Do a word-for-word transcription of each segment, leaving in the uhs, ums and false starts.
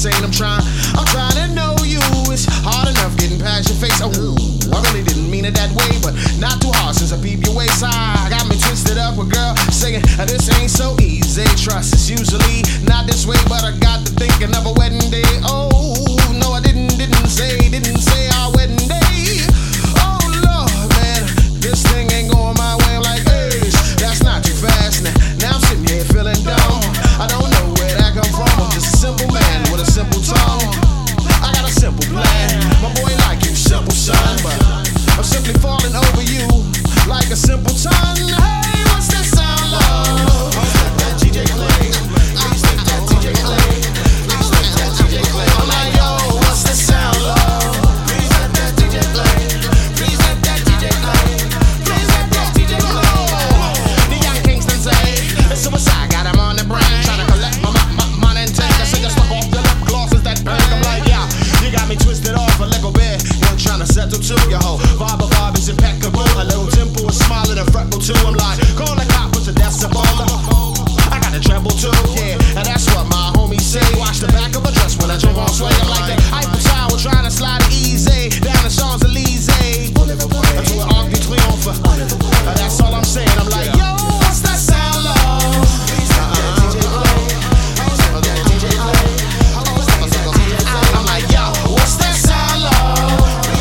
saying I'm trying, I'm trying to know you. It's hard enough getting past your face. Oh, I really didn't mean it that way, but not too hard since I peep your waist high. Got me twisted up with girl saying this ain't so easy. Trust it's usually not this way, but I got to thinking of a wedding day. Oh no, I didn't, didn't say, didn't say our wedding day. Oh Lord, man, this thing ain't going my way. I'm like, hey, that's not too fast. Now, now I'm sitting here feeling dumb. I don't know where that come from. I'm just a simple man with a simple tongue. I got a simple plan. My boy like you, simple son, but I'm simply falling over you like a simple ton. Hey, what's that sound like? That D J play. Please let that D J play. Please let that D J play. I'm like, yo, what's that sound like? Please let that D J play. Please let that D J play. Please let that D J play. The young Kingston say, it's suicide, got him on the brain, trying to collect my, my, my money and take. I said, just look off the lip gloss, is that pink? I'm like, yeah, you got me twisted off a little bit. You're trying to settle to your whole vibe of vibe is impeccable. A little tempo is smiling and fretful too. I'm like, call the cop, put the decibel. I got a treble too, yeah, and that's what my homies say. Watch the back of a dress when I jump on sway. I'm like that Eiffel Tower trying to slide it easy down the Champs-Elysees to an Arc de Triomphe. That's all I'm saying. I'm like, yo, what's that sound like? I'm like, yo, what's that sound like?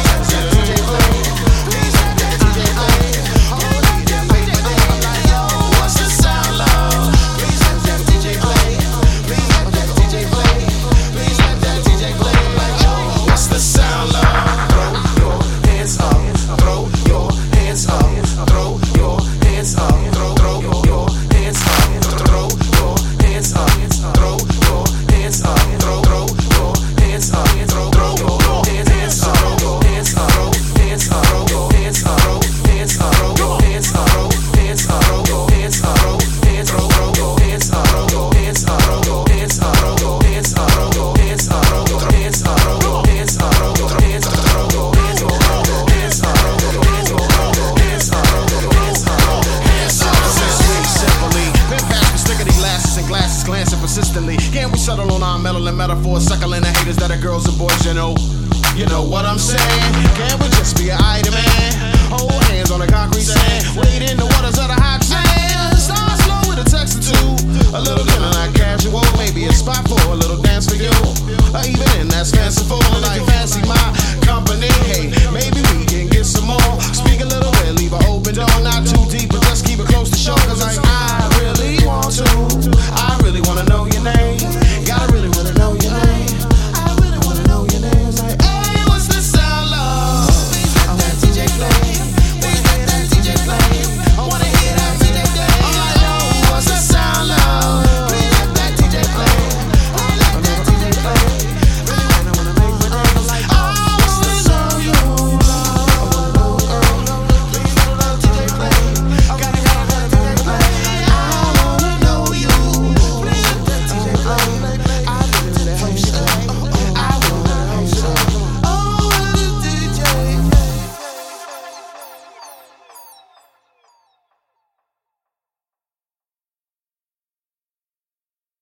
What's the sound like? Please let that D J play. Please let that D J play. Please let that D J play. What's the sound like? Throw your hands up. Throw your hands up. Throw your hands up. Throw throw your hands up. Throw your hands up. Throw your hands up. Throw throw your hands up. Throw throw your hands up. Throw your hands up. Throw hands up. Throw your hands up. Throw hands up. Throw your hands up. Throw hands up. Throw your hands up. Throw hands up. Throw your hands up. Throw your hands up. Throw your hands up. Throw your hands up. Throw your hands up. Throw your hands up. Throw your hands up. Throw your hands up. Throw your hands up. Throw your hands up. Throw your hands up. Throw your hands up. Throw your hands up. Throw your hands up. Sweet, simply. Pen past with stickety glasses and glasses glancing persistently. Can't we settle on our metal and metaphors, suckling the haters that are girls and boys, you know? You know what I'm saying? Can't we just be an item, man? Hold hands on the concrete sand. Wade in the waters of the hot sand. Start slow with a text or two. A little dinner, not casual. Maybe a spot for a little dance for you. Or even in that's fanciful.